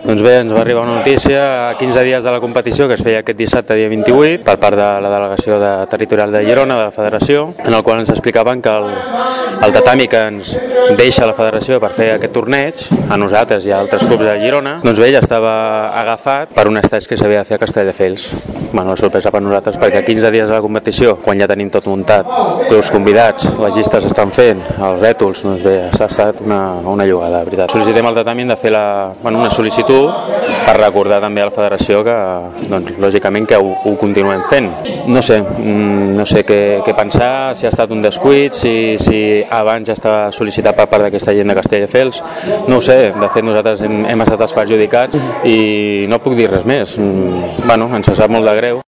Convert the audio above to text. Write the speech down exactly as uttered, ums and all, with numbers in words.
Doncs bé, ens va arribar una notícia a quinze dies de la competició que es feia aquest dissabte, dia vint-i-vuit, per part de la delegació de territorial de Girona, de la federació, en el qual ens explicaven que el, el tatami que ens deixa la federació per fer aquest torneig, a nosaltres i a altres clubs de Girona, doncs bé, ja estava agafat per un estaig que s'havia de fer a Castelldefels. Bueno, la sorpresa per nosaltres, perquè a quinze dies de la competició, quan ja tenim tot muntat, clubs convidats, les llistes estan fent, els rètols, doncs bé, s'ha estat una, una llogada, de veritat. Sol·licitem al tatami de fer la, bueno, una sol·licitud per recordar també a la federació que, doncs, lògicament, que ho, ho continuem fent. No sé, no sé què, què pensar, si ha estat un descuit, si, si abans ja estava sol·licitat per part d'aquesta gent de Castelldefels, no ho sé, de fet nosaltres hem, hem estat els perjudicats i no puc dir res més. Bueno, ens sap molt de greu.